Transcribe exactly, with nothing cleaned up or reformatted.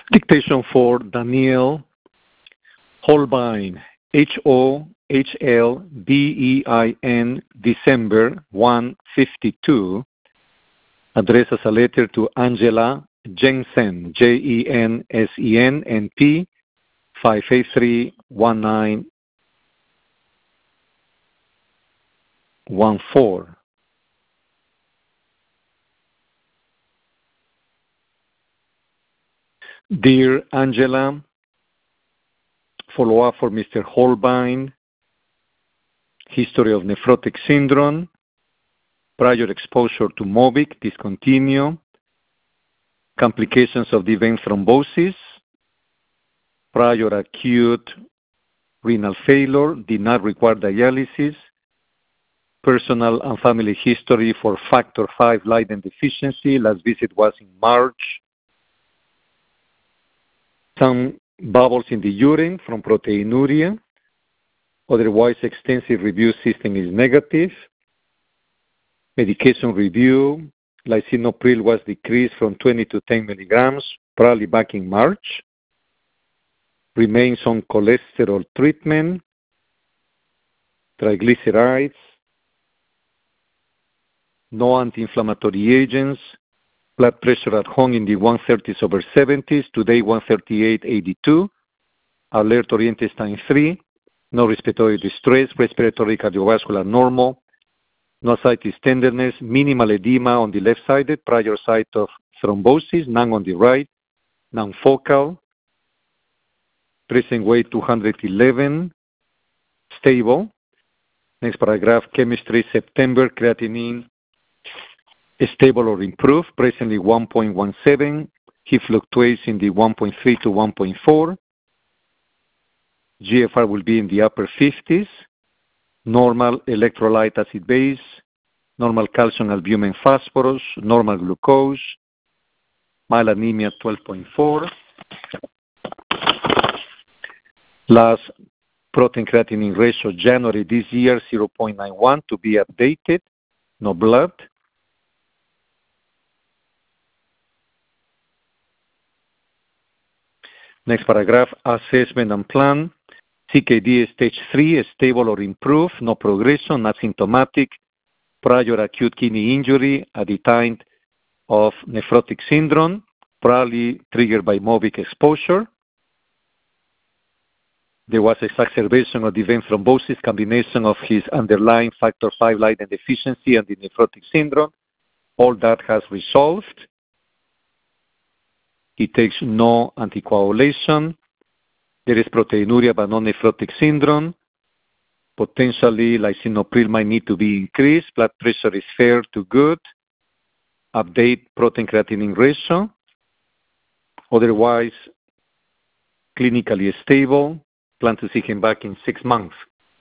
Dictation for Daniel Holbein, H O H L B E I N, December one fifty-two, addressed as a letter to Angela Jensen, J E N S E N, N P, five eight three one nine one four. Dear Angela, follow-up for Mister Holbein, history of nephrotic syndrome, prior exposure to Mobic, discontinue, complications of the vein thrombosis, prior acute renal failure, did not require dialysis, personal and family history for factor five Leiden deficiency, last visit was in March, some bubbles in the urine from proteinuria, otherwise extensive review system is negative, medication review, lisinopril was decreased from twenty to ten milligrams, probably back in March, remains on cholesterol treatment, triglycerides, no anti-inflammatory agents, blood pressure at home in the one thirties over seventies, today one thirty-eight eighty-two, alert oriented time three, no respiratory distress, respiratory cardiovascular normal, no ascites tenderness, minimal edema on the left-sided, prior site of thrombosis, none on the right, non-focal, present weight two hundred eleven, stable. Next paragraph, chemistry, September, creatinine, stable or improved, presently one point one seven. He fluctuates in the one point three to one point four. G F R will be in the upper fifties. Normal electrolyte acid base, normal calcium, albumin, phosphorus, normal glucose, mild anemia twelve point four. Last protein creatinine ratio, January this year, zero point nine one, to be updated, no blood. Next paragraph, assessment and plan. C K D stage three, stable or improved, no progression, not symptomatic, prior acute kidney injury at the time of nephrotic syndrome, probably triggered by Mobic exposure. There was exacerbation of the vein thrombosis, combination of his underlying factor five Leiden deficiency and the nephrotic syndrome. All that has resolved. He takes no anticoagulation. There is proteinuria but no nephrotic syndrome. Potentially, lisinopril might need to be increased. Blood pressure is fair to good. Update protein creatinine ratio. Otherwise, clinically stable. Plan to see him back in six months.